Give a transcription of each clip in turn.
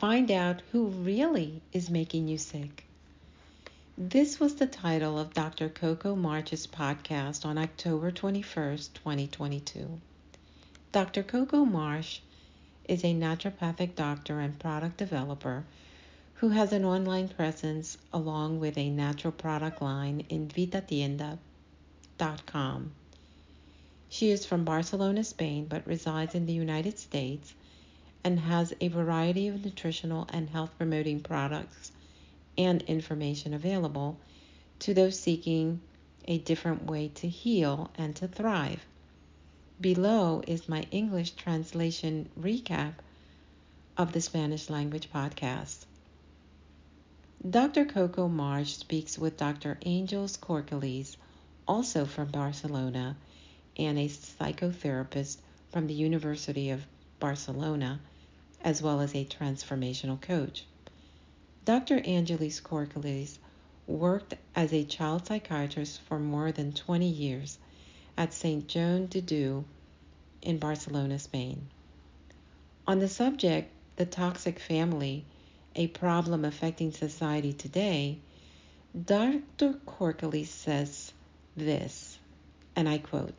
Find out who really is making you sick. This was the title of Dr. Coco March's podcast on October 21st, 2022. Dr. Coco March is a naturopathic doctor and product developer who has an online presence along with a natural product line in vitatienda.com. She is from Barcelona, Spain, but resides in the United States and has a variety of nutritional and health promoting products and information available to those seeking a different way to heal and to thrive. Below is my English translation recap of the Spanish language podcast. Dr. Coco March speaks with Dr. Angels Corcolis, also from Barcelona, and a psychotherapist from the University of Barcelona, as well as a transformational coach. Dr. Angelis Corcolis worked as a child psychiatrist for more than 20 years at St. Joan de Dieu in Barcelona, Spain. On the subject, the toxic family, a problem affecting society today, Dr. Corcolis says this, and I quote,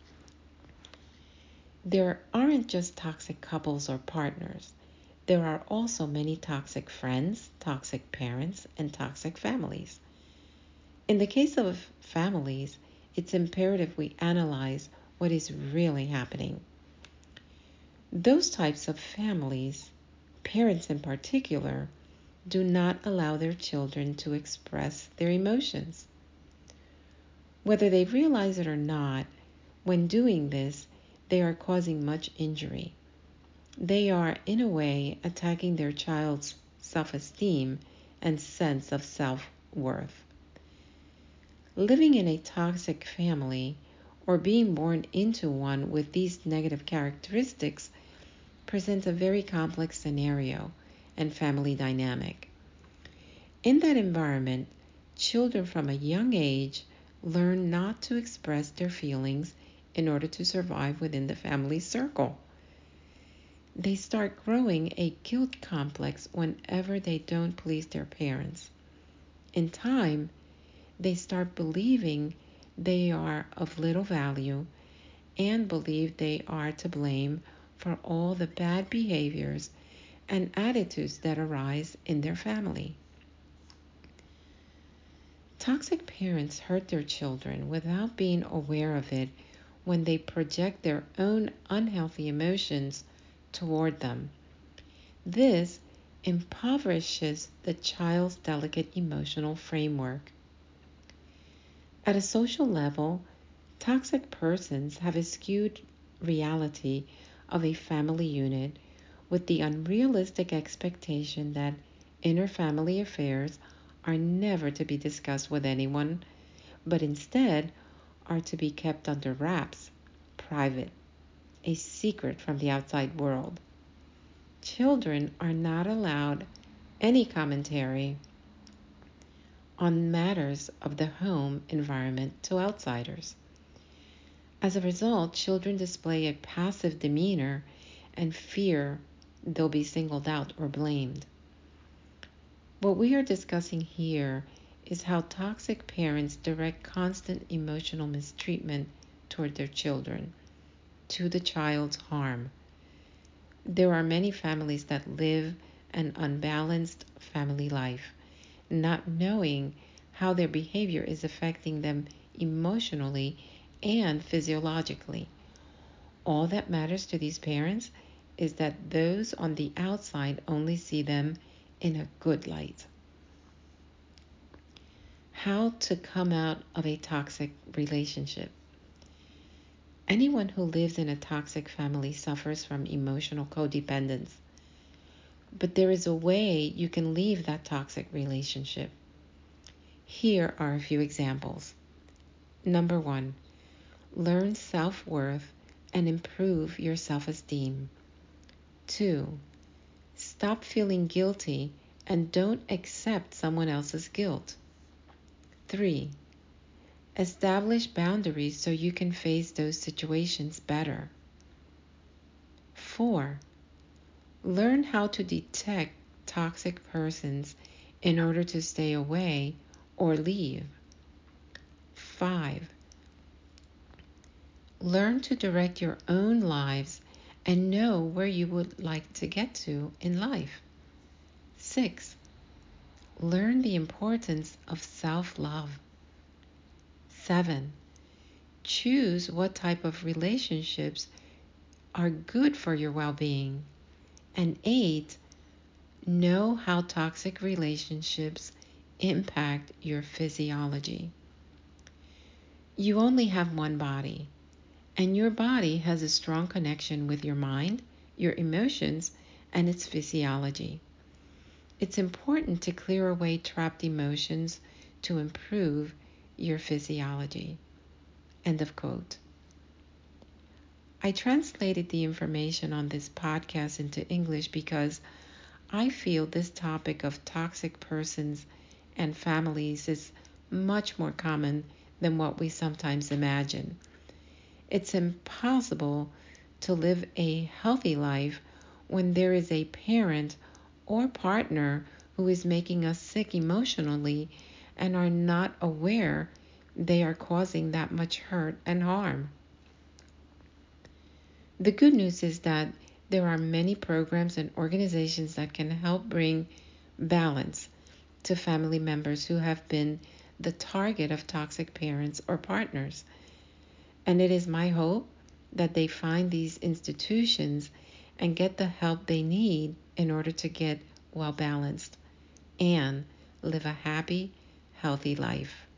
"There aren't just toxic couples or partners. There are also many toxic friends, toxic parents, and toxic families. In the case of families, it's imperative we analyze what is really happening. Those types of families, parents in particular, do not allow their children to express their emotions. Whether they realize it or not, when doing this, they are causing much injury. They are, in a way, attacking their child's self-esteem and sense of self-worth. Living in a toxic family or being born into one with these negative characteristics presents a very complex scenario and family dynamic. In that environment, children from a young age learn not to express their feelings in order to survive within the family circle. They start growing a guilt complex whenever they don't please their parents. In time, they start believing they are of little value and believe they are to blame for all the bad behaviors and attitudes that arise in their family. Toxic parents hurt their children without being aware of it when they project their own unhealthy emotions toward them. This impoverishes the child's delicate emotional framework. At a social level, toxic persons have a skewed reality of a family unit with the unrealistic expectation that inner family affairs are never to be discussed with anyone, but instead are to be kept under wraps, private, a secret from the outside world. Children are not allowed any commentary on matters of the home environment to outsiders. As a result, children display a passive demeanor and fear they'll be singled out or blamed. What we are discussing here is how toxic parents direct constant emotional mistreatment toward their children, to the child's harm. There are many families that live an unbalanced family life, not knowing how their behavior is affecting them emotionally and physiologically. All that matters to these parents is that those on the outside only see them in a good light. How to come out of a toxic relationship. Anyone who lives in a toxic family suffers from emotional codependence. But there is a way you can leave that toxic relationship. Here are a few examples. Number 1, learn self-worth and improve your self-esteem. 2, stop feeling guilty and don't accept someone else's guilt. 3, establish boundaries so you can face those situations better. 4, learn how to detect toxic persons in order to stay away or leave. 5. Learn to direct your own lives and know where you would like to get to in life. 6. Learn the importance of self-love. 7. Choose what type of relationships are good for your well-being. And 8. Know how toxic relationships impact your physiology. You only have one body, and your body has a strong connection with your mind, your emotions, and its physiology. It's important to clear away trapped emotions to improve your physiology. End of quote. I translated the information on this podcast into English because I feel this topic of toxic persons and families is much more common than what we sometimes imagine. It's impossible to live a healthy life when there is a parent or partner who is making us sick emotionally and are not aware they are causing that much hurt and harm. The good news is that there are many programs and organizations that can help bring balance to family members who have been the target of toxic parents or partners. And it is my hope that they find these institutions and get the help they need in order to get well balanced and live a happy, healthy life.